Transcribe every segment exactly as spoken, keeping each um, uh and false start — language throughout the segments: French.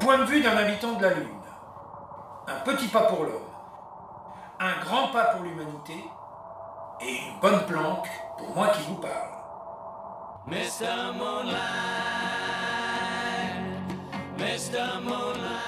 point de vue d'un habitant de la Lune. Un petit pas pour l'homme, un grand pas pour l'humanité, et une bonne planque pour moi qui vous parle. mister Moonlight, mister Moonlight.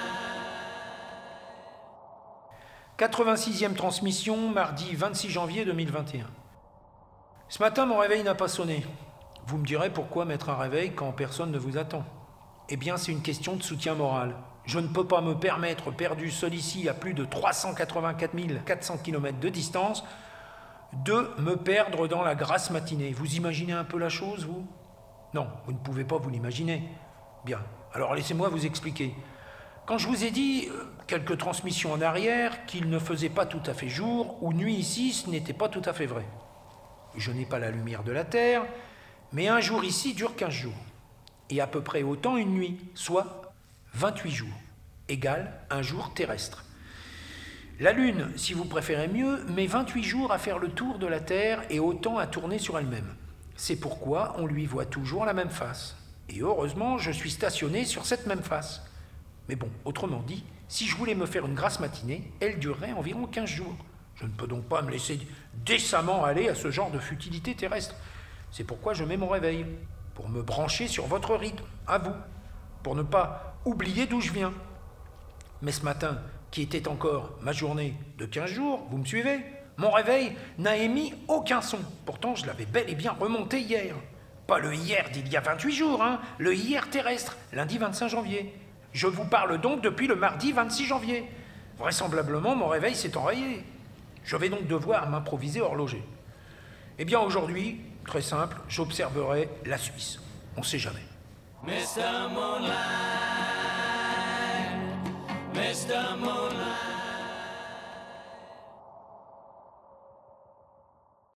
quatre-vingt-sixième transmission, mardi vingt-six janvier deux mille vingt et un. Ce matin, mon réveil n'a pas sonné. Vous me direz pourquoi mettre un réveil quand personne ne vous attend. Eh bien, c'est une question de soutien moral. Je ne peux pas me permettre, perdu seul ici à plus de trois cent quatre-vingt-quatre mille quatre cents kilomètres de distance, de me perdre dans la grasse matinée. Vous imaginez un peu la chose, vous ? Non, vous ne pouvez pas vous l'imaginer. Bien, alors laissez-moi vous expliquer. Quand je vous ai dit, euh, quelques transmissions en arrière, qu'il ne faisait pas tout à fait jour ou nuit ici, ce n'était pas tout à fait vrai. Je n'ai pas la lumière de la Terre, mais un jour ici dure quinze jours. Et à peu près autant une nuit, soit vingt-huit jours, égale un jour terrestre. La Lune, si vous préférez mieux, met vingt-huit jours à faire le tour de la Terre et autant à tourner sur elle-même. C'est pourquoi on lui voit toujours la même face. Et heureusement, je suis stationné sur cette même face. Mais bon, autrement dit, si je voulais me faire une grasse matinée, elle durerait environ quinze jours. Je ne peux donc pas me laisser décemment aller à ce genre de futilité terrestre. C'est pourquoi je mets mon réveil, pour me brancher sur votre rythme, à vous, pour ne pas oublier d'où je viens. Mais ce matin, qui était encore ma journée de quinze jours, vous me suivez ? Mon réveil n'a émis aucun son. Pourtant, je l'avais bel et bien remonté hier. Pas le hier d'il y a vingt-huit jours, hein, le hier terrestre, lundi vingt-cinq janvier. Je vous parle donc depuis le mardi vingt-six janvier. Vraisemblablement, mon réveil s'est enrayé. Je vais donc devoir m'improviser horloger. Eh bien, aujourd'hui, très simple, j'observerai la Suisse. On ne sait jamais. mister Moonlight, mister Moonlight.